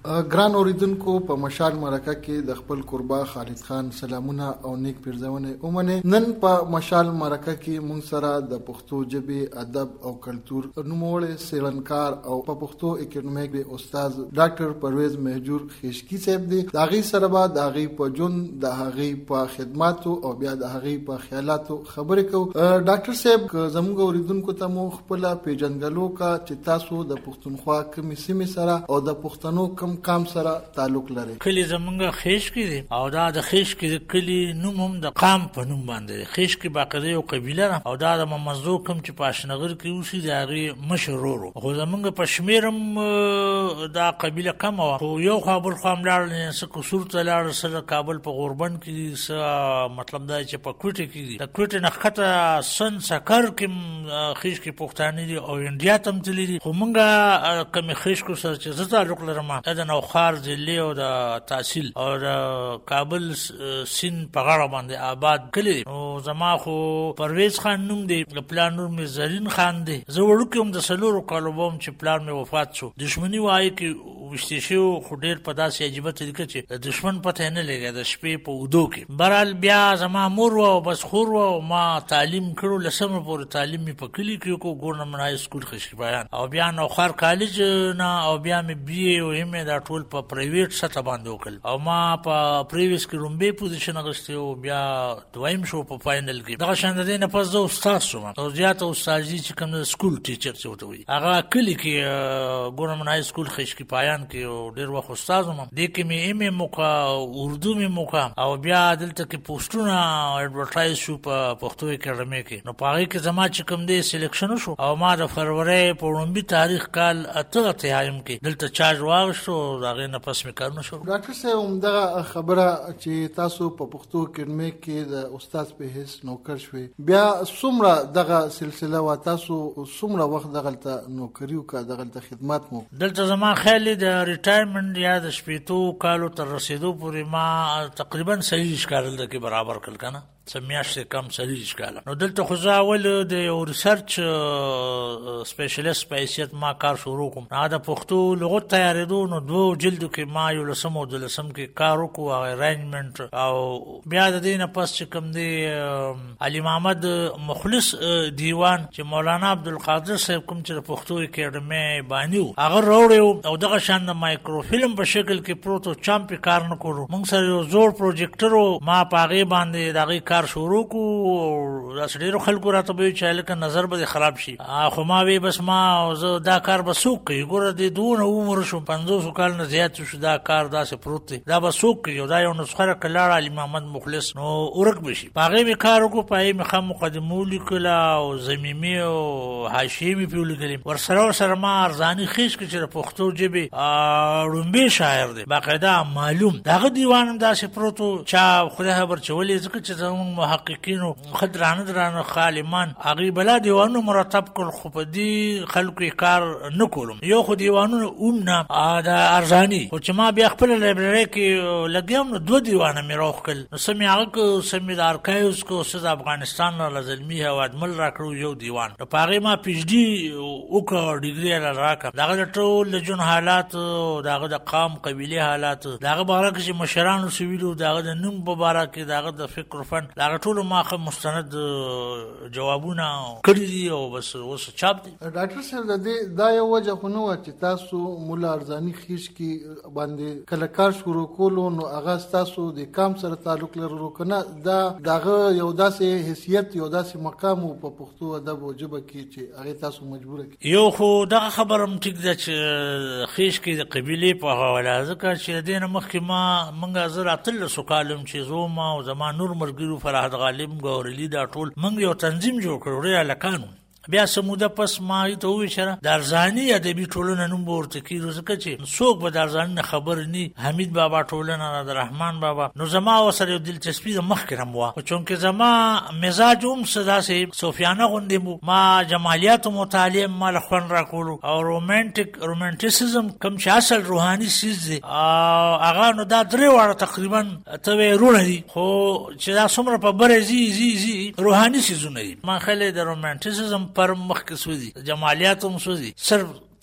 ګران اوریدونکو په مشال مرکه کې د خپل قربا خالد خان سلامونه او نیک پیرزونه اومنه. نن په مشال مرکه کې مونږ سره د پښتو ژبې ادب او کلچر نوموړی څېړنکار او په پښتو اکیډمیک د استاد ډاکټر پرویز مهجور خشکی صاحب دی. د هغې سره به د هغې په ژوند، د هغې په خدماتو او بیا د هغې په خیالاتو خبرې کوو. ډاکټر صاحب زموږ اوریدونکو ته مو خپله پیژندګلو کا چې تاسو د پښتونخوا کومې سیمې سره او د پښتنو کام سره تعلق لري. کلی زمونږ خیش کې دی او دا د خیش کې د کلی نوم هم د قام په نوم باندې. خیش کې باقاعده یو قبیله ده او دا د ممزو کوم چې په اشنغر کې اوسي د هغې مشر ورو. خو زمونږ په شمېر هم دا قبیله کم وه، خو یو خوا بل خوا هم لاړل، څه قصور ته لاړل، څه د کابل په غوربند کې دي، څه مطلب دا چې په کوټې کې دي. د کوټې نه ښکته سن سکر کې خیش کې پښتانه دي او انډیا ته هم تللي دي. خو مونږ کمې خیش کو سره چې زه تعلق لرم د نوخار ضلع او د تحصیل او د کابل سین په غاړه باندې آباد کلی دی. نو زما خو پرویز خان نوم دی، د پلار نوم مې زرین خان دی. زه وړوکی وم، د 4 کالو وم چې پلار مې وفات شو. دشمني وایي کې وشتې شو، خو ډېر په داسې عجیبه طریقه چې د دشمن پته نه لګي د شپې په اودو کې. برحال بیا زما مور وه او بس خور وه او ما تعلیم کړو، 10مه پورې تعلیم مې په کلي کې وکړو، ګورنمنټ های سکول خشکیپایان، او بیا نوخار کالج نه او بیا مې بی ای او ایم ای دا ټول په پرایویټ سطح باندې وکړل. او ما په پریویس کې لومبی پوزیشن اخیستی او بیا دویم شو په فاینل کې. دغه شان د دې نه پس زه استاد شوم او زیاته استادي چې کوم د سکول ټیچر چې ورته وایي، هغه کلي کې ګورنمنټ های سکول خشکیپایان کې او ډېر وخت استاد وم. دې کې مې ایم ای موکړه، اردو مې موکړه، او بیا دلته کې پوسټونه ایډورټایز شو په پښتو اکیډمي کې. نو په هغې کې زما چې کوم دی سلیکشن شو او ما د فروری په لومبي تاریخ کال 8 کې دلته چارج واغشتو. هغې نه پس مې کارونه شروع. ډاکټر صاحب همدغه خبره چې تاسو په پښتو اکیډمي کې د استاد په حیث نوکر شوي، بیا څومره دغه سلسله وه؟ تاسو څومره وخت دغلته نوکري وکړه، دغلته خدمات مو؟ دلته زما خیال دی د ریټایرمنټ یا د 15 کالو تر رسېدو پورې ما تقریبا 40 کال دلته کې برابر کړل که نه، څه میاشتې کم 40 کاله. نو دلته خو زه اول د یو ریسرچ سپیشلیست په حیثیت ما کار شروع کوم. د پښتو لغت تیارېدو نو 2 جلدو کې ما 11 او 12 کې کار وکړو، هغه ارینجمنټ. او بیا د دې نه پس چې کوم دی علي محمد مخلص دیوان چې مولانا عبدالقادر صاحب کوم چې د پښتو اکیډمي بانی و، هغه راوړی او دغه شان د مایکرو فلم په شکل کې پروت و، چا پې کار نه کړو. موږ سره یو زوړ پروجیکټر و، ما په هغې باندې د هغې کار شروع کو. داسې ډېرو خلکو راته به وي چې هلکه نظر به دې خراب شي، خو ما وی بس ما زه دا کار به څوک کوي؟ ګوره دې دونه عمر شو، 50 کال نه زیات شو، دا کار داسې پروت دی، دا به څوک کوي؟ او دا یو نسخه راکړه لاړه علي محمد مخلص، نو ورک به شي. په هغې مې کار وکړو، په هغې مې ښه مقدمه ولیکله او ضمیمې او حاشیې مې پرې ولیکلې. ورسره ما ارزاني خیش کړي چې د پښتو ژبې لومبی شاعر دی، باقاعده معلوم. د هغه دیوان هم داسې پروت و، چا خدای خبر چې ولې، ځکه چې زموږ محققینو ښه درانه عالمان هغې بلا دیوانونه مرتب کړل، خو په دې خلکو یې کار نه کولم. یو خو دیوانونه اوم نه د ارزاني، خو چې ما بیا خپله لایبررۍ کې لګیم نو 2 دیوانه مې راوښکل. نو څه مې هغه کو، څه مې د ارکایوز کو، څه د افغانستان نه زلمي هوادمل راکړو یو دیوان. نو په هغې ما پی ایچ ډي وکړه، ډیګري یې راکړه. د هغه د ټول د ژوند حالات، د هغه د قام قبیلې حالات، د هغه په اړه کې چې مشرانو څه ویلو، د هغه د نوم په باره کې، د هغه د فکر فن، د هغه ټولو ما ښه مستند جوابونه کړي دي او بس اوس چاپ دي. ډاکټر صاحب د دې دا یو وجه خو نه وه چې تاسو مولا ارزاني خیش کې باندې کله کار شروع کولو نو هغه ستاسو د کام سره تعلق لرلو که نه؟ دا دغه یو داسې حیثیت، یو داسې مقام په پښتو ادب او ژبه کې چې هغې تاسو مجبوره کړي؟ یو خو دغه خبره هم ټیک ده چې خیش کې د قبیلې په حواله، ځکه چې د دې نه مخکې موږ زه 18 کال یم چې زه او زما نور ملګرو فرهاد غالب، ګورلي، دا ټول موږ یو تنظیم جوړ کړو، ډېر هلکان. بیا څه موده پس ما ته وویل د ارزاني ادبي ټولنه نوم به ورته کېږدو، ځکه چې څوک به د ارزاني نه خبر نه، حمید بابا ټولنه، عبدالرحمن بابا. نو زما ورسره یو دلچسپي د مخکې نه وه، خو چونکې زما مزاج هم څه داسې صوفیانه غوندې و، ما جمالیاتو مطالعه ما له خوند راکولو، او رومانټیسزم کوم چې اصل روحاني څیز دی هغه، نو دا 3 واړه تقریبا ته وایې رونه دي، خو چې دا څومره په بره ځي روحاني څیزونه دي. ما خیال د رومانټیسزم پر مخکې سوځي، جمالیات هم سوځي، صرف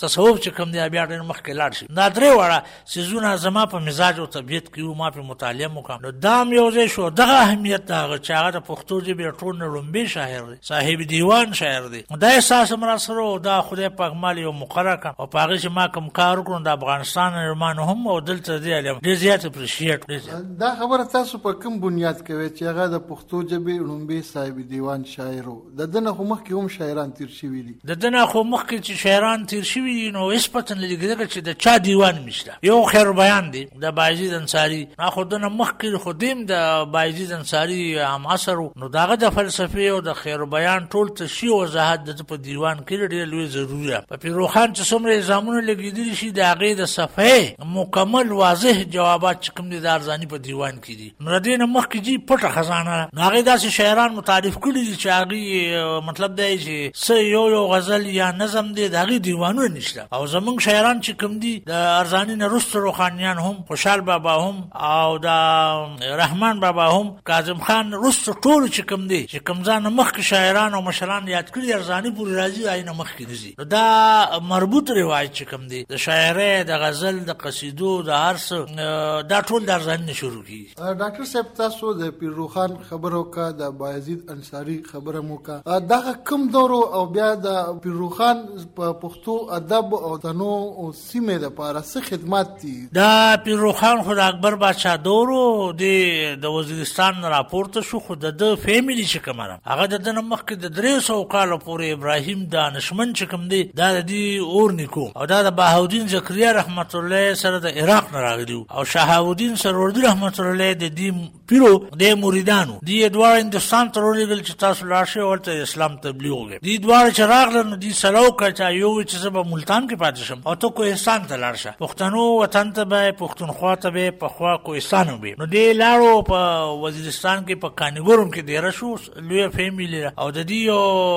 تصوف چې کوم دی بیا ډېر مخکې لاړ شي. دا درې واړه سیزونه زما په مزاج او طبیعت کې ما په مطالعه وکړم. نو دا یو ځای شو. دغه اهمیت دا چې هغه د پښتو ژبې ټول نه لومبي شاعر دی، صاحب دیوان شاعر دی. دا احساس مرا سره دا خدای پاک مال یو مقرر کړ او په هغه چې ما کوم کار وکړم د افغانستان نرمانو هم او دلته دی علم ډېر زیات اپریشیټ. دا خبره تاسو په کوم بنیاد کوي چې هغه د پښتو ژبې لومبي صاحب دیوان شاعر و؟ د دنه خو مخکې هم شاعران تیر شوي دي. د دنه خو مخکې چې شاعران تیر شوي دي نو هېڅ پته نه لګېدله چې د چا دیوان نشته. یو خیر بیان دی د بایزید انصاري، خو دنه مخکې خو دیم د بایزید انصاري هم اثر و. نو دغه د فلسفې او د خیر بیان ټول تشریح او وضاحت د په دیوان کې ډېر لوی ضروري ده. په پیروخان چې څومره الزامونه لګېدلي شي د هغې د صفحې مکمل واضح جوابات چې کوم دي د ارزاني په دیوان کې دي. نو د دې نه مخکې جي پټه خزانه ده. نو هغې داسې شاعران متعارف کړي دي چې هغې مطلب دی چې څه یو غزل یا نظم دی د هغې دیوانونه نشته. او زمونږ شاعران چې کوم دي د ارزاني نه وروسته روحانیان هم، خوشحال بابا هم او د رحمان بابا هم، کاظم خان وروسته ټولو چې کوم دي چې کوم ځان مخکې شاعران او مشران یاد کړي ارزاني پورې راځي هغې نه مخکې نه ځي. دا مربوط روایت چې کوم دی د شاعرۍ د غزل د قصیدو د هر څه دا ټول د ارزاني نه شروع کېږي. ډاکټر صاحب تاسو د پیروخان خبرو کا د بایزید انصاري خبره مو کا دغه کوم دور او بیا د پیروخان په پښتو ادب او تنو او سیمه د پاره څه خدمات دي؟ دا پیروخان خو د اکبر بادشاه دورو د وزیرستان راپورته شو. خو د فیملی چې کومه ده هغه د دنه مخکې د 300 کاله پورې ابراهیم دانشمند چې کوم دی دا د دې اور نیکو او دا د بهاودین زکریا رحمت الله سره د عراق نه راغلی او شهابالدین سروردی رحمت الله د دې پیرو د مریدانو دی دوه هندستان ته ورغلل چې تاسو لاړ شئ ورته اسلام تبلیغ وکړي. دی دوه چې راغلل نو دی سلو کچا یو چې زه به ملتان کې پاتې شم او ته کوهستان ته لاړ شه، پښتنو وطن ته به پښتونخوا ته به پخوا کوهستان به. نو دی لاړو په وزیرستان کې په کانګورم کې ډیره شو لوی فیملی او د دې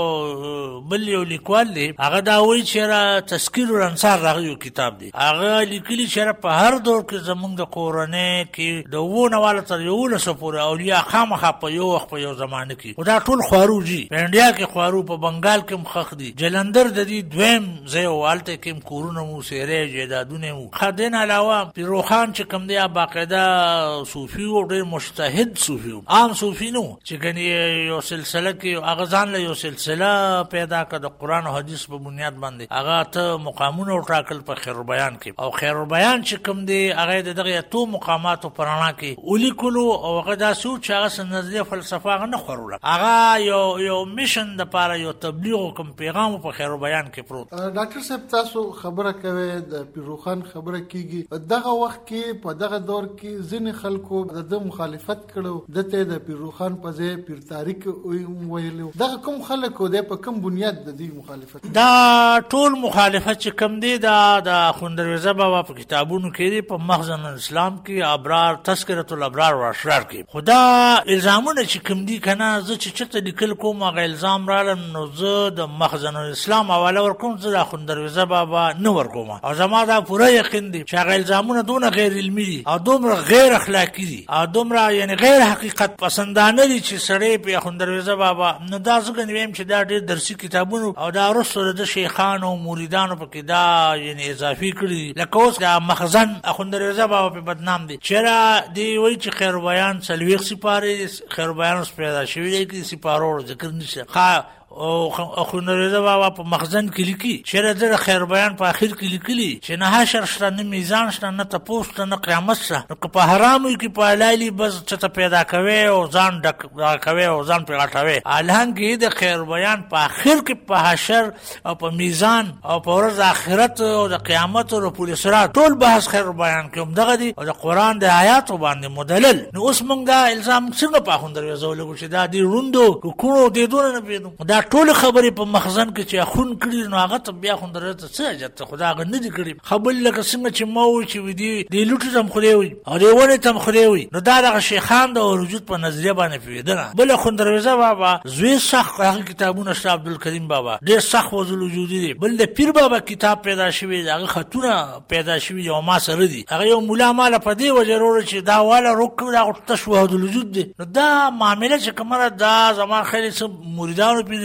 یو بل یو لیکوال دی هغه دا وایي چې را تذکیر الانصار راغلی کتاب دی. هغه لیکلي چې په هر دور کې زمونږ د کورنۍ کې د وونه والا تر 11 پورې اولیاء خامخا په یو وخت په یو زمانه کې دا ټول خوارو جی په انډیا کې خوارو، په بنگال کې مخخ دي، جلندر د دې دویم ځای والته کې کورونه مو سیرې جیدادونه مو خدین. علاوه پیروخان چې کوم دی باقاعده صوفي او ډېر مجتهد صوفي عام صوفي نو چې ګنې یو سلسله کې هغه ځان له یو سلسله پیدا کړ د قرآن او حدیث په بنیاد باندې. هغه ته مقامونه ټاکل په خیر بیان کې او خیر بیان چې کوم دی هغه دغه تو مقامات په رڼا کې ولیکلو او هغه داسو چې هغه نظریه فلسفه نه خورله. هغه یو میشن د پاره یو تبلیغ کوم پیغام په خیر بیان کې پروت. ډاکټر صاحب تاسو خبره کوي د پیروخان خبره کیږي دغه وخت کې په دغه دور کې ځینې خلکو د مخالفت کړو دته د پیروخان په ځای پیر تاریخ ویلو. دغه کوم خلکو د په کوم بنیاد د دې مخالفت؟ دا ټول مخالفت چې کوم دی دا د خوندرویزه بابا په کتابونو کې دی په مخزن الاسلام کې ابرار تذکرۃ الابرار و اشرار کې. خدا الزامونه چې کوم دی کنه زه چې چته لیکل کوم هغه الزام رالم نو زه د مخزن الاسلام حواله ورکوم، زه د خوندرویزه بابا نه ورکوم او زما دا پوره یقین دی چې هغه الزامونه دونه غیر علمي دي او دومره غیر اخلاقی دي او دومره یعنی غیر حقیقت پسندانه دي چې سړی په خوندرویزه بابا نو دا څنګه نویم چې دا ډېر درسي کتابونه او دا رسول د شیخانو او مریدانو په کې دا یعنی اضافي کړی لکه اوس د مخزن خوندرویزه بابا په بدنام دي. چیرې دی وایي چې خیر بیان سلويخ سپاره خیر بیان پیدا شوی دی کې سپارو ذکر نشي او خوندرویزه بابا په مخزن کې لیکي چې د خیر بیان په اخر کې لیکلي چې نه حشر شته نه میزان شته نه تپوس شته نه قیامت شته. نو که په حرامو کې په حلالي بس چې پیدا کوي او ځان ډک کوي او ځان په غټوي الهان کې د خیر بیان په اخر کې په حشر او په میزان او په ورځ آخرت او د قیامت او په صراط ټول بحث خیر بیان کې هم دغه دي او د قران د آیاتو باندې مدلل. نو اوس موږ دا الزام څنګه په خوندرویزه ولګو چې دا دی روندو کوو د دونه نه پیدو دا ټول خبرې په مخزن کې چې خون کړي نو هغه ته بیا خوندرویزه څه اجازه خدا غ نه دي کړي خبر لکه څنګه چې مو چې ودی د لوټ تم خدای وي او دی ونه تم خدای وي. نو دا د شیخان د وجود په نظریه باندې پیدنه بل خوندرویزه بابا زوی سخت هغه کتابونه شاه عبدالکریم بابا ډېر سخت وزل وجودي دي. بل د پیر بابا کتاب پیدا شوی هغه خطونه پیدا شوی او ما سره دي هغه یو مولا مال په دی وجرور چې دا والا رکو دا تشوهد الوجود دي. نو دا معاملې چې کومه دا زمان خیلی مریدانو پیدا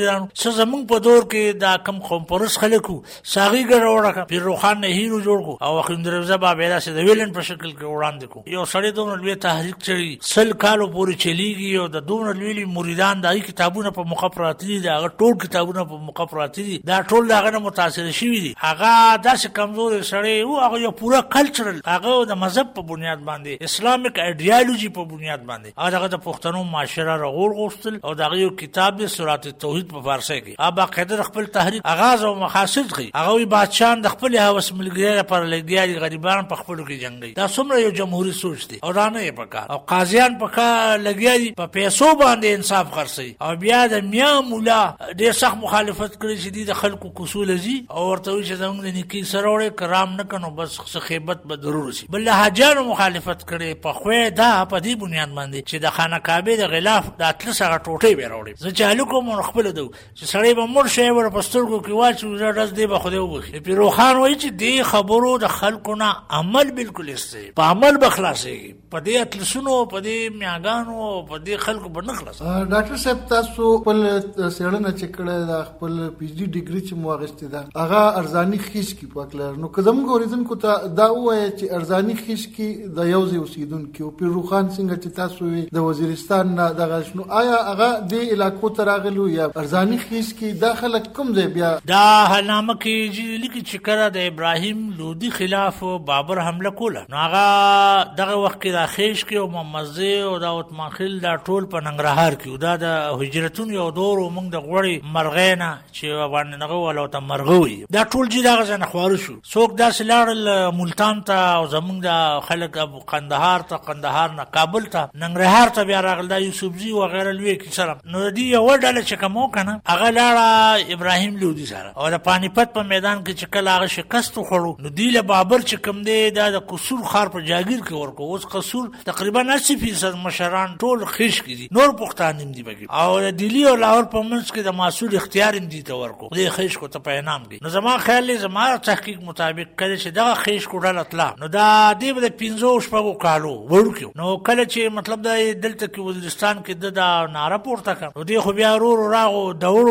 مریدانو څه زمونږ په دور کې دا کم قوم پرست خلک وو ساغي ګډوډه پیر روخان نه هیرو جوړ کو او اخوندروزه بابا داسې د ویلن په شکل کې وړاندې کو یو سړی دومره لوی تحریک چړي 100 کالو پورې چلیږي او د دومره لوی مریدان دغه کتابونه په موقع پراته دي دا ټول کتابونه په موقع پراته دي دا ټول دغه نه متاثر شوي دي هغه داسې کمزور سړی او هغه یو پوره کلچرل هغه د مذهب په بنیاد باندې اسلامیک ایډیالوژي په بنیاد باندې هغه د پښتنو معاشره رغول غوښتل او دغه یو کتاب د سورات التوحید په فارسی کې هغه باقاعده خپل تحریک آغاز او مقاصد خي هغه بادشاہان د خپل هوس ملګری پر لګیا غریبان په خپل کې جنگي دا څومره یو جمهوریت سوچ دی او دا نه پکار او قاضیان پکا لګیا په پیسو باندې انصاف خرڅي او بیا د میا مولا ډېر سخت مخالفت کړی چې د خلکو کوسول زی او ورته چې زموږ د نیکی سره وړي کرام نه کنو بس خیبت به ضرور شي بل حاجانو مخالفت کړي په خو دا په دې بنیاد باندې چې د خانه کعبه د غلاف د اتلس هغه ټوټې به راوړي زه چالو کوم خپل دو چې سړی به مر شي ور پسترګو کې واچو راز دی به خدای وغوښي پیرو خان وایي چې دې خبرو د خلکو نه عمل بالکل است په عمل بخلاصي په دې اتلسونو په دې میاګانو په دې خلکو به نخلاص ډاکټر صاحب تاسو خپل سیړنه چې کړه د خپل پی ایچ ډی ډیګري چې مواغسته ده هغه ارزانی خیش کی پاکلر نو کزم ګوریدن کو ته دا وایي چې ارزانی خیش کی د یوځي اوسیدونکو پیرو خان څنګه چې تاسو د وزیرستان نه دغه شنو آیا هغه د علاقو تراغلو یا ارزانی خیش کی داخله کوم ځای بیا دا هنامه کې لیکي چې کړه د ابراهیم لودي خلاف بابر حمله کوله نو هغه دغه وخت کې د خیش کې او محمد او د عثمان خیل دا ټول په ننګرهار کې دا د هجرتون یو دور موږ د غوړی مرغینا چې باندې نغو ولا ته مرغوي دا ټول چې دغه ځنه خوار شو څوک داس لاړ ملتان ته او زمونږ د خلک ابو قندهار ته قندهار نه کابل ته ننګرهار ته بیا راغل د یوسفزي او غیره لوی کې سره نو دی یو ډله چې کومو کنه هغه لاړه ابراهیم لودي سره او د پانیپت په میدان کې چې کله هغه شکست خورو نو دی له بابر چې کوم دی د قصور خار په جاگیر کې ورکو اوس قصور تقریبا 80% مشران ټول خیش کړي نور پښتانین دي بګي او دلی او لاهور په منځ کې د مسؤل اختیار دي ته ورکو دې خیش کو ته په انعام دي نو زما خیال زما تحقیق مطابق کله چې دغه خیش کو ډل اطلاع نو دا دې د 15 شپږو کالو ورکو نو کله چې مطلب د دلته کې وزیرستان کې د ناره پورته کړ نو دې خو بیا راغو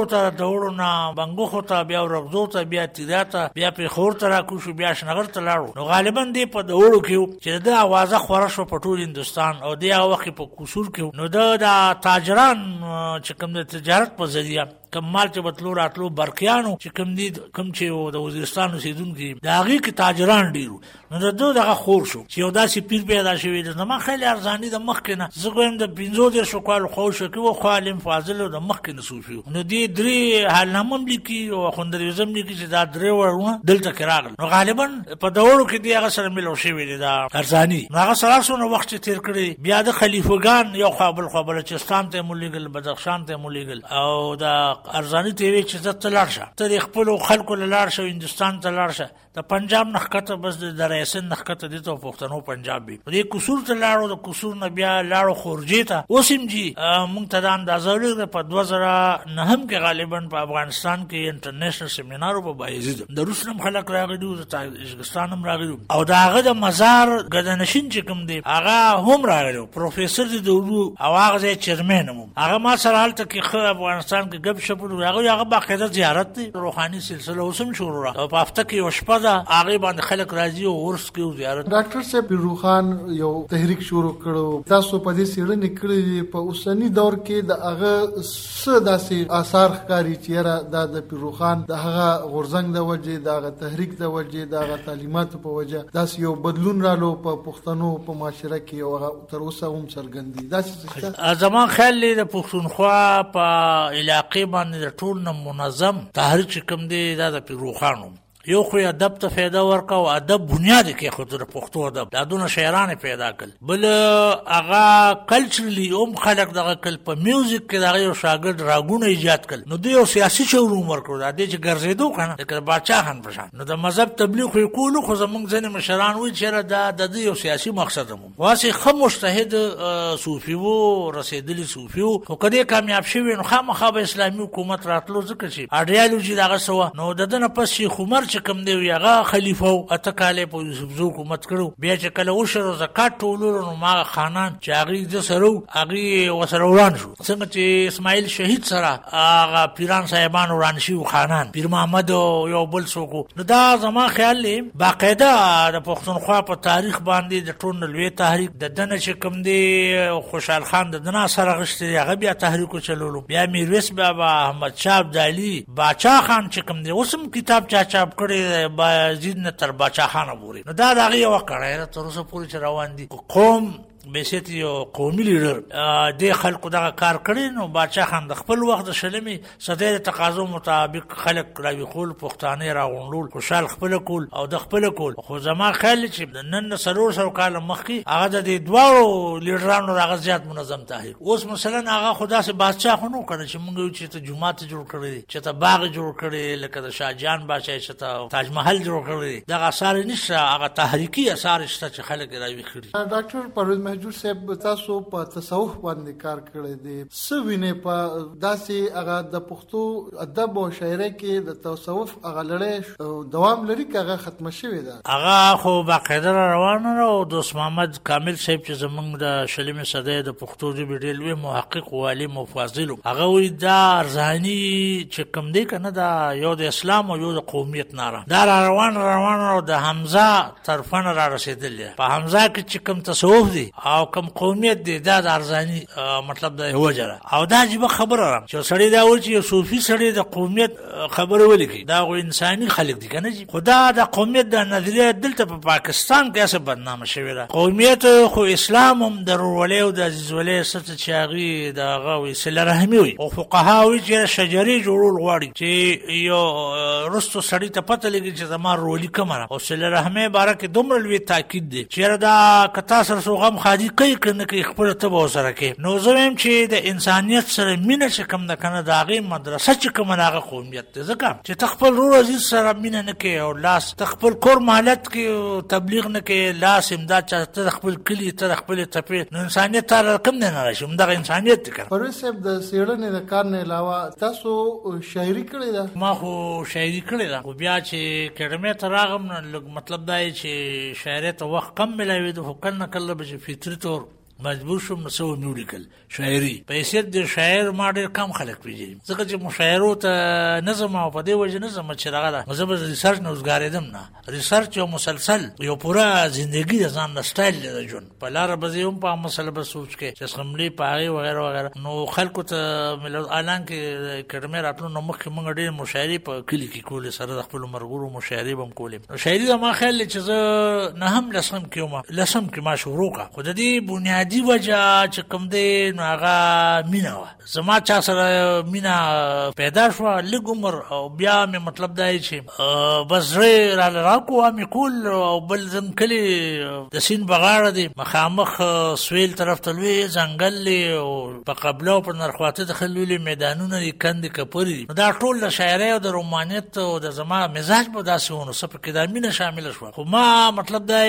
دوړو نه بنګو ته بیا ورغزو ته بیا تیراته بیا په خور ته راکو شو بیا شنغر ته لاړو نو غالبا دې په دوړو کې چې د اوازه خوره شو په ټول هندستان او دې وخت په قصور کې نو د تاجران چې کوم د تجارت په ذریعہ کمال چې بتلو راتلو برقیانو چې کوم دي کوم چې د وزیرستان اوسیدونکو دا غي کې تاجران ډیرو نو دغه خور شو چې یو داسې پیر پیدا شوی د ما خیلی ارزانی د مخ کنه زه کوم د 15 شو کال خو شو کې و خالم فاضل د مخ کنه صوفي نو دې درې حالنامه لیکي او خوندریزم لیکي چې دا درې ورونه دلته کراغل نو غالبا په دوړو کې دی هغه سره ملو شوی دی دا ارزانی نو هغه سره سونه وخت تیر کړی بیا د خلیفګان یو قابل بلوچستان ته مولګل بدخشان ته مولګل او دا ارزانی ته وی چې ته لاړ شه ته خپل خلکو لاړ شه هندستان ته لاړ شه د پنجاب نخکته بس د رئیسن نخکته دي ته پښتنو پنجاب به دې قصور ته لاړو د قصور نه بیا لاړو خورجی ته اوسم جی مونږ ته د اندازه لري په 2009 کې غالبا په افغانستان کې انټرنیشنل سیمینار په بایزید د روسنم خلک راغلي او تاجکستان هم راغلي او دا هغه د مزار غدنشین چې کوم دی هغه هم راغلي پروفیسور دی دورو او هغه چیرمن هم هغه ما سره حالت کې خو افغانستان کې غب شپ هغه باقاعده زیارت دی روحاني سلسله اوسم شروع را او په هفته کې وشپه هغه باندې خلک راځي او ورس کې زیارت ډاکټر صاحب روحان یو تحریک شروع کړو تاسو په دې سیړه نکړې په اوسنی دور کې د هغه سداسي آثار ښکاری چې د روحان د هغه غورځنګ د وجه د هغه تحریک د وجه د هغه تعلیمات په وجه داس یو بدلون رالو په پښتنو په معاشره کې او هغه تر اوسه هم څرګندي داس زمان خیال د پښتونخوا په علاقې باندې ټول منظم تحریک کوم دی د روحانو یو خو ادب ته فایده ورکا او ادب بنیاد کې خو د پښتو ادب د دونه شاعرانه پیدا کړ بل هغه کلچرلی خلک دغه کل په میوزیک کې دغه یو شاګرد راګونه ایجاد کړ نو د یو سیاسي شعور ورکړو د دې چې ګرځېدو کنه د بادشاہ خان په شان نو د مذهب تبلیغ کولو خو زمونږ ځنې مشران وی چې د یو سیاسي مقصد مو واسه خو مجتهد صوفي وو رسیدلی صوفي وو خو کله کامیاب شوی نو خامخا به اسلامي حکومت راتلو ځکه چې ایډیالوژي دغه سو نو دنه پس شیخ عمر چې کوم دی هغه خلیفہ او اته کال په یوسفزو حکومت کړو. بیا چې کله وشو زکات ټولول نو ما خانان چې هغه د سرو هغه وسره وران شو. څنګه چې اسماعیل شهید سره هغه پیران صاحبان وران شي خانان پیر محمد یو بل څوک. نو دا زما خیال دی باقاعده د پښتونخوا په تاریخ باندې د ټول لوی تحریک د دنه چې کوم دی خوشحال خان د دنا سره غشتي هغه بیا تحریک چلولو. بیا میرویس بابا احمد شاه ابدالي باچا خان چې کوم دی اوسم کتاب چاپ کړي بازید نه تر باچا خان پورې. نو دا دغه یو کړه تر اوسه پورې روان دي. قوم بیسیت یو قومي لیډر د خلکو دغه کار کړي. نو باچا خان د خپل وخت د شلمي صدر تقاضو مطابق خلک راوي خول پښتانه راغونډول خوشحال خپل کول او د خپل کول. خو زما خیال چې نن سرور سره کال مخکې هغه د دوه لیډرانو هغه زیات منظم تحریک. اوس مثلا هغه خدا سي بادشاہ خونو کړي چې موږ چې ته جمعات جوړ کړی چې ته باغ جوړ کړی لکه د شاهجان بادشاہ چې ته تاج محل جوړ کړی دغه اثر نشه هغه تحریکی اثر شته چې خلک راوي کړي. ډاکټر پرویز مهجور صاحب تاسو په تصوف باندې کار کړی دی. سوینه په داسې هغه د پښتو ادب او شاعرۍ کې د تصوف هغه لړۍ دوام لري که هغه ختم شوی ده؟ هغه خو باقاعده روانه او دوست محمد کامل صاحب چې زمونږ د شلمي صدې د پښتو ژبې ډېر لوی محقق او عالم او فاضل هغه وی دا ارزانی چې کوم دی کنه دا یو د اسلام او یو د قومیت ناره دا روان او د حمزه طرفانه را رسیدل. په حمزه کې چې کوم تصوف دی او کوم قومیت دی دا د ارزانی مطلب د وجره او دا عجیب خبره را چې سړی دا و چې صوفي سړی د قومیت خبره ولیکي دا غو انساني خلق دي کنه چې خدا د قومیت د نظریه دلته په پاکستان کې څه بدنامه شوی را. قومیت خو اسلام هم درولې او د عزیزولې ست چاغي د غوي سله رحمي وي او فقهاوی چې شجري جوړول غواړي چې یو رستو سړی ته پته لګي چې زمار رولی کمره او سله رحمه بارکه دومره لوی تاکید دي چې دا کتا سره سو غم خادي کوي کنه کې خپل ته به سره کې. نو زم چې د انسانيت سره مینه چې کوم د کنه داغه مدرسه چې کوم هغه قومیت ته ځکه چې تخپل رو عزیز سره مینه نه کې او لاس تخپل کور مالت کې تبلیغ نه کې لاس امداد چې تخپل کلی ته خپل تپه نو انسانيت تر کوم نه راشي موږ انسانيت کړه. پرویز صاحب د سیړنې د کار نه علاوه تاسو شاعري کړې ده؟ ما خو شاعري کړې ده او بیا چې کډمه تراغم مطلب دا چې شاعري ته وخت کم ملوي د حکم نه کله به فطري تور مجبور شوم نو سو میوډیکل شاعري پیسې د شاعر ما ډېر کم خلک پیژني ځکه چې مشاعرو ته نظم او په دې وجه نظم چې راغله مزه ریسرچ نه وزګاریدم نه ریسرچ یو مسلسل یو پورا ژوندۍ د ځان سټایل دی جون په لار بزیوم په مسله به سوچ کې چې سملي پاره وغیرہ وغیرہ نو خلکو ته مل اعلان کې کډمه راتلو نو مخ موږ ډېر مشاعري په کلی کې کول سره خپل مرګورو مشاعري بم کولې شاعري ما خیال چې زه نه هم لسم کې ما شروع کا خو د دې بنیاد دی وجه چې کوم دی نو هغه مینا زما چا سره مینا پیدا شو لږ عمر او بیا مې مطلب دی چې بس را راکو مې کول او بل زم کلی د سین بغاړه دی مخامخ سویل طرف ته لوی ځنګل او په قبله او په نرخواته د خلولي میدانونه کند کپري دا ټول د شاعرۍ او د رومانیت او د زما مزاج په داسې ونه سپ کې د مینا شامل شو. خو ما مطلب دی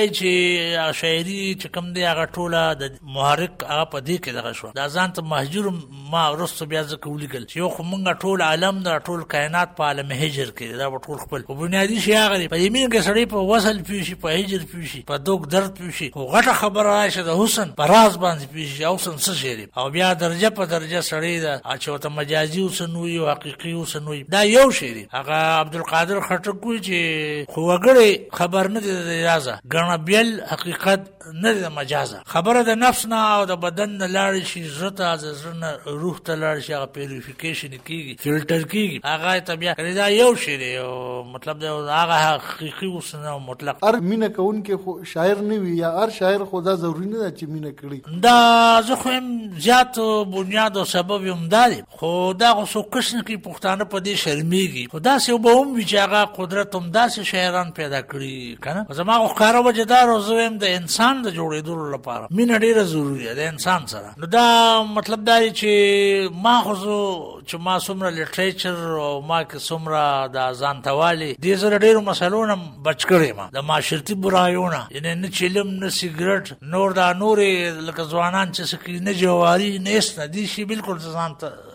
چې شاعري چې کوم دی هغه ټوله د محرک هغه په دې کې دغه شو دا ځان ته مهجور ما ورسته بیا ځکه ولیکل چې یو خو مونږ ټول عالم دا ټول کائنات په عالم هجر کې دا ټول خپل په بنیادی شی هغه په یمین کې سړی په وصل پیشي په هجر پیشي په دوک درد پیشي او غټه خبره راشه د حسن په راز باندې پیشي او حسن څه شی او بیا درجه په درجه سړی دا چې ته مجازي وسنوي او حقيقي وسنوي دا یو شی هغه عبدالقادر خټک کوي چې خو وګړي خبر نه دی د اجازه غنا بیل حقیقت نه د مجازه خبره د نفس نه او د بدن نه لاړ شي زړه ته زړه روح ته لاړ شي هغه پیوریفیکیشن کیږي فلټر کیږي هغه طبيعت دا یو شی دی مطلب دا هغه حقيقي وسنه مطلق هر مینه کون کې شاعر نه وي یا هر شاعر خدا ضروري نه چې مینه کړي دا زه خو زیات بنیاد او سبب هم دادي خو دا خو کښنه کې پښتانه په دې شرمېږي خدا سه به هم چې هغه قدرت هم داسې شاعران پیدا کړی کنه زما خو کارو وجدار او زم د انسان د جوړېدو لپاره مینه ډیره ضروری ده د انسان سره. نو دا مطلب دا چې ما خو چې ما څومره لټریچر او ما کې څومره د ځانتوالي د زړه ډیرو مسلونو بچ کړی ما د معاشرتي برایونه یعنی نه چلم نه سیګریټ نور دا نورې لکه ځوانان چې سکه نه جواري نه است دي شي بالکل ځان ته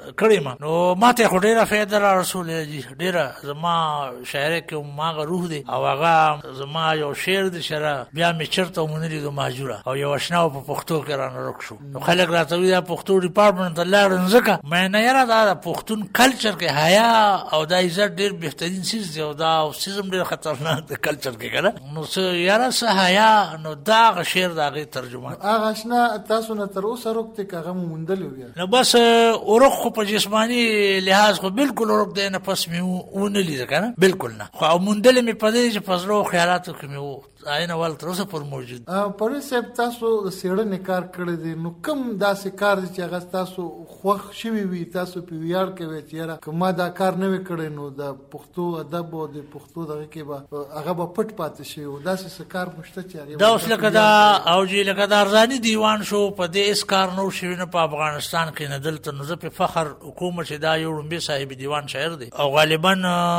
کړی ما نو ماته خو ډیره فایده را رسولې جی ډیره زما شاعر کې ماغه روح دی او هغه زما یو شعر دی شره بیا می چرته مونږ د ماجوره او یو آشنا په پښتو کې را نرک شو نو خلک راته وی دا پښتو ډپارټمنټ ته لاړ ځکه مې نه یاره دا پښتون کلچر کې حیا او دا عزت ډیر بهترین چیز دی او دا سیزم ډیر خطرناک دی کلچر کې کنه نو یاره سه حیا نو دا شعر دا غي ترجمه هغه آشنا تاسو نه تر اوسه روکته کغه مونډل وی نو بس اورخ په جسمانی لحاظ خو بالکل اورخ دی نه پس مې ونه لید کنه بالکل نه خو مونډل مې پدې چې فزلو خیالاتو کې مې وو آینه ول تر اوسه پر موجود پرې سب تاسو سیړنې کار کړی دی نو کوم داسې کار دی چې هغه تاسو خوښ شوی وي تاسو په ویاړ کوي چې کما دا کار نه وکړي نو د پښتو ادب او د پښتو دغه کې به هغه به پټ پاتې شي او داسې څه کار مشته چې دا اوس لکه دا او جی لکه دا ارزانی دیوان شو په دې اس کار نو شوی نه په افغانستان کې نه دلته نو په فخر حکومت چې دا یو لومبي صاحب دیوان شاعر دی او غالبا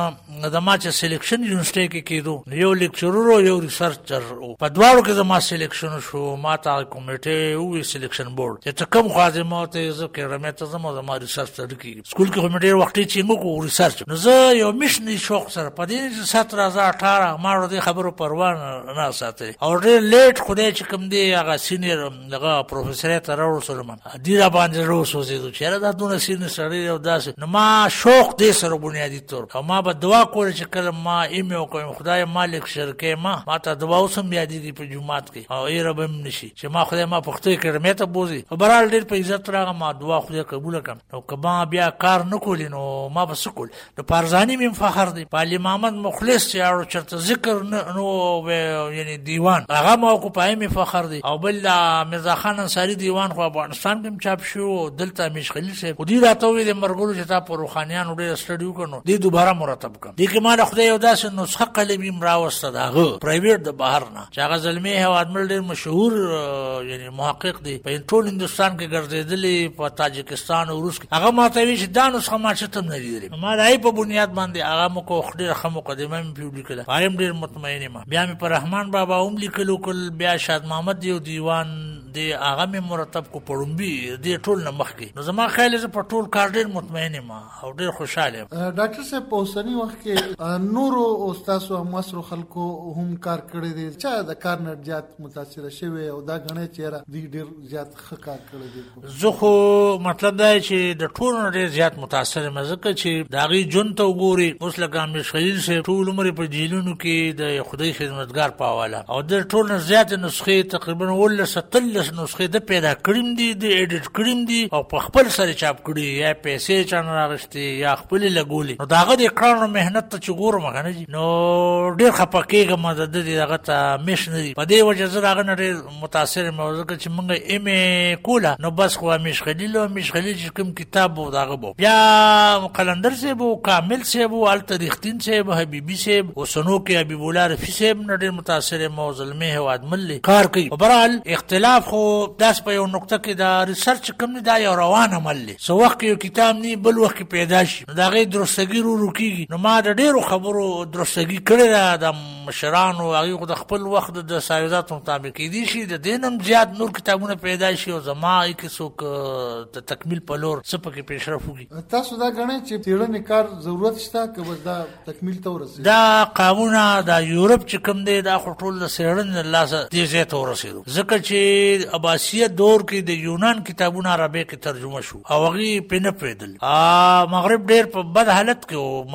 د ما چې سلیکشن یونیورسيټي کې کېدو یو لیکچرر او یو ریسرچر په دواړو کې زما سلیکشن شو ما ته کمیټه او سلیکشن بورډ چې کوم خاصه ته ذکر رمته زما ریسرچ کې سکول کې کمیټه وخت چې موږ ریسرچ نو زه یو مشنی شوق سره په دې 1718 ما ورته خبرو پروان نه ساتي او ډېر لیټ خدای چې کوم دی هغه سینیر هغه پروفیسور ته راوړل ډیر باندې روسوځي چې دا دونه سینیر سره او داسې نو ما شوق دې سره بنیادی طور او ما به دعا کول چې کله ما ایمیو کوم خدای مالک شرکه ما ته دعا اوسم یادېږي په جمعات کې او ای رب هم نشي چې ما خدای ما پښتو کې مې ته بوزي خبرال ډېر په عزت راغه ما دعا خدای قبول کړم نو کبا بیا کار نکول نو ما بس کول نو پارزانی مې فخر دی پالی محمد مخلص چې چرته ذکر نو یعنی دیوان هغه ما کو پای مې فخر دی او بل مرزا خان انصاری دیوان خو افغانستان کې چاپ شو دلته مشخلی سه خو دې راته وې د مرګلو چې تا په روحانيان ډېر سټډیو کړو دې دوباره مرتب کړ دې کې ما خدای یو داسې نسخه قلمي مراوسته داغه پرایویټ د بهر نه چې هغه زلمی هواد مل ډېر مشهور یعنی محقق دی په ټول هندستان کې ګرځېدلی په تاجکستان او روس کې هغه ماته وی چې دا نسخه ما چتم نه لیدل ما راي په بنیاد باندې هغه مو کو ډېر خه مقدمه مې پیو لیکل وایم ډېر مطمئن ما بیا مې پر رحمان بابا هم لیکلو کل بیا شاد محمد یو دیوان دی هغه مې مرتب کو پړمبي دی ټول نه مخ کې نو زما خیال زه په ټول کار ډېر مطمئن ما او ډېر خوشاله ډاکټر صاحب په اوسنی وخت کې نورو استادو او مسرو خلکو هم کار کړی دی چې د کار نه زیات متاثر شوی او دا غنې چې دی ډېر زیات ښه کار کړی دی زه خو مطلب دا چې د ټول نه ډېر زیات متاثر مزه چې داغي جون ته وګوري اوس لکه امیر خلیل سے ټول عمر په جیلونو کې د خدای خدمتګار پاواله او د ټول نه زیات نسخې تقریبا ول 17 نسخې د پیدا کړم دي د ایډیټ کړم دي او په خپل سره چاپ کړي یا پیسې چانه راغشتي یا خپل لګولي نو داغه د کارونو مهنت ته چګور مغنه نو ډېر خپکیږه مدد دي دغه ته مشنري په دې وجه زه داغه ډېر متاثر موضوع چې موږ ایم کوله نو بس خو مش خلیل چې کوم کتاب وو داغه بو بیا قلندر سے بو کامل سے بو ال تاریختین سے حبیبی سے وسنو کې حبیب الله رفیع سے ډېر متاثر موضوع مه هواد ملي کار کوي برال اختلاف خو داس په یو نقطه کې دا ریسرچ کوم دا یو روان عمل لري سو وخت یو کتاب نی بل وخت پیدا شي دا غي درستګي روکیږي نو ما د ډېرو خبرو درستګي کړی د مشرانو هغه د خپل وخت د سایزات مطابق دي شي د دینم زیات نور کتابونه پیدا شي او زما کې څوک د تکمیل په لور سپکه پیشرفت وکړي تاسو دا غنئ چې تیړنې کار ضرورت شته که بس دا تکمیل ته ورسېږي دا قانونه دا یورپ چې کوم دی دا خو ټول د سیړن الله سره دې ځای ته ورسېدو ځکه چې عباسیت دور کې د یونان کتابونه عربی کې ترجمه شو او هغه پنه پیدل مغرب ډېر په بد حالت کې او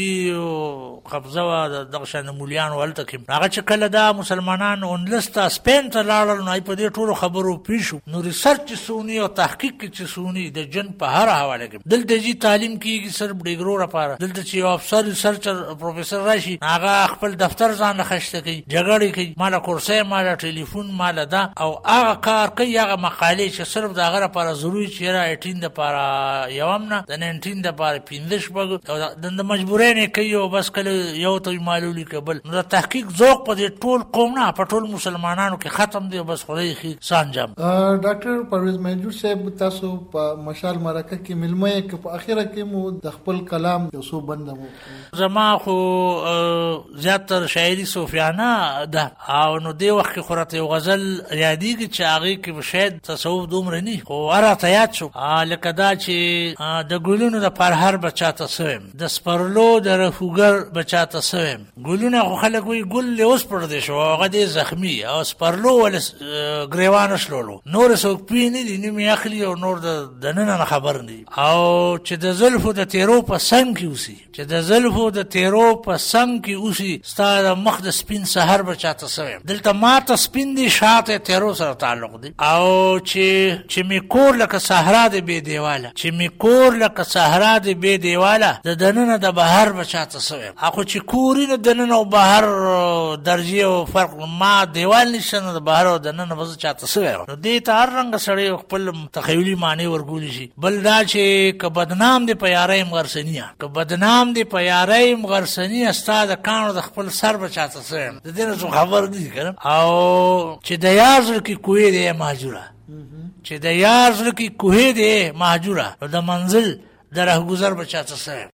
مذهبي قبضه و د شان مولیان ولته کې هغه چې کله دا مسلمانان اونلستا سپین ته لاړل نو په دې ټولو خبرو پیښو نو ریسرچ سونی او تحقیق چې سونی د جن په هر حواله کې دلته جی تعلیم کیږي صرف ډیګرو لپاره دلته چې یو افسر ریسرچر پروفیسور راشي هغه خپل دفتر ځان خشته کوي جګړه کوي مال کورسې مال ټلیفون مال دا او هغه کار کوي هغه مقالې چې صرف د هغه لپاره ضروري چې را 18 لپاره یوم نه د 19 لپاره 15 بګ او د مجبورې نه کوي او بس کله یو ته معلولی کبل نو د تحقیق ذوق په دې ټول قوم نه په ټول مسلمانانو کې ختم دی بس خدای خیر سانجام. ډاکټر پرویز مهجور صاحب تاسو په مشال مرکه کې ملمه کې په اخره کې مو د خپل کلام یو څو بند مو زما خو زیاتره شاعري صوفیانه ده او نو دی وخت کې خورته یو غزل یادېږي چې هغه کې شاید تصوف دومره نه خو راته یاد شو لکه دا چې د ګلونو د پرهر بچاته سویم د سپرلو د رفوګر بچاته سویم ګلونه خو خلک وایي ګل له اوس پر دې شو هغه دې زخمی او سپرلو ول ګریوان شلولو نور څوک پی نه دي نیمه اخلي او نور د نن خبر نه او چې د زلفو د تیرو په څنګ کې اوسي چې د زلفو د تیرو په څنګ کې اوسي ستاره مخ د سپین سحر بچاته سویم دلته ماته سپین دي شاته تیرو سره تعلق دي او چې می کور لکه صحرا د بی دیواله چې می کور لکه صحرا د بی دیواله د دننه د بهر بچاته سویم اخو چې کورینه دننه او بهر درجه او فرق ما دیوال نشنه د بهر او دننه بس چاته سویم نو دې ته هر رنګ سړی خپل تخیلی معنی ورګول شي بل دا چې ک بدنام دی په یاري مغرسنیه ک بدنام دی په یاري مغرسنیه استاد کانو د خپل سر بچاته سویم د دې څه خبر دي کړم او چې د یار کې کوی دی ماجوره چې د یار زړه کې کوه دی مهجوره د منزل د رهگذر بچاته سره